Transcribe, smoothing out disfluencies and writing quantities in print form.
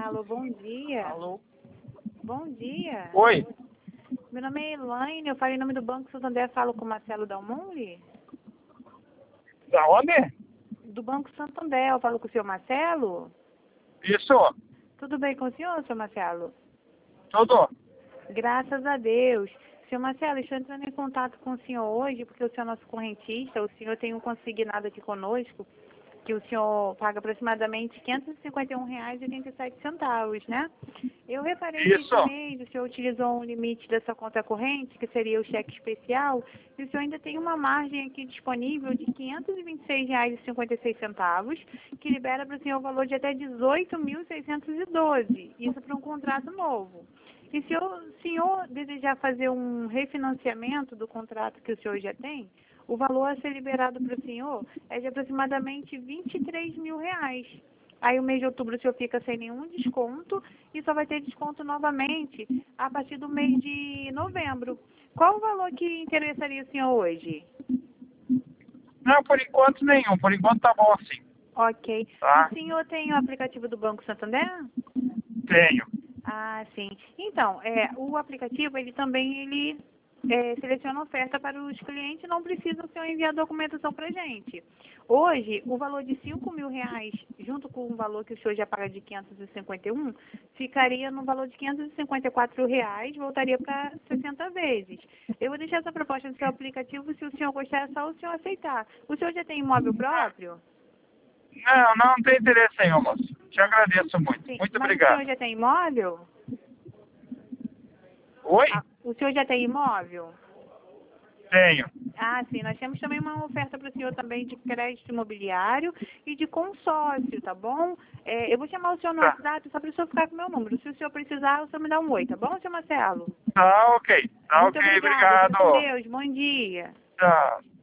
Alô, bom dia. Alô? Bom dia. Oi? Meu nome é Elaine, eu falo em nome do Banco Santander, falo com o Marcelo Dalmoli. Da onde? Do Banco Santander, eu falo com o senhor Marcelo. Isso, Tudo bem com o senhor, senhor Marcelo? tudo. Graças a Deus. Senhor Marcelo, estou entrando em contato com o senhor hoje, porque o senhor é nosso correntista, o senhor tem um consignado aqui conosco, que o senhor paga aproximadamente R$ 551,87, né? Eu reparei que Isso. esse mês o senhor utilizou um limite dessa conta corrente, que seria o cheque especial, e o senhor ainda tem uma margem aqui disponível de R$ 526,56, que libera para o senhor o valor de até 18.612, isso para um contrato novo. E se o senhor desejar fazer um refinanciamento do contrato que o senhor já tem, o valor a ser liberado para o senhor é de aproximadamente R$ 23 mil. Aí o mês de outubro o senhor fica sem nenhum desconto e só vai ter desconto novamente a partir do mês de novembro. Qual o valor que interessaria o senhor hoje? Não, por enquanto nenhum. Por enquanto tá bom assim. Ok. Tá? O senhor tem o aplicativo do Banco Santander? Tenho. Ah, sim. Então, o aplicativo, ele também seleciona oferta para os clientes, não precisa o senhor enviar documentação para a gente. Hoje, o valor de R$ 5 mil, junto com o valor que o senhor já paga de 551, ficaria no valor de R$ 554, voltaria para 60 vezes. Eu vou deixar essa proposta no seu aplicativo, se o senhor gostar, é só o senhor aceitar. O senhor já tem imóvel próprio? Não tem interesse nenhum, moço. Te agradeço muito. Sim. Muito Mas o obrigado. senhor já tem imóvel? Oi? O senhor já tem imóvel? Tenho. Ah, sim. Nós temos também uma oferta para o senhor também de crédito imobiliário e de consórcio, tá bom? Eu vou chamar o senhor no Tá. WhatsApp só para o senhor ficar com o meu número. Se o senhor precisar, o senhor me dá um oi, tá bom, senhor Marcelo? Tá ok. Tá Muito ok. obrigada. Fique com Obrigado. Deus. Bom dia. Tchau.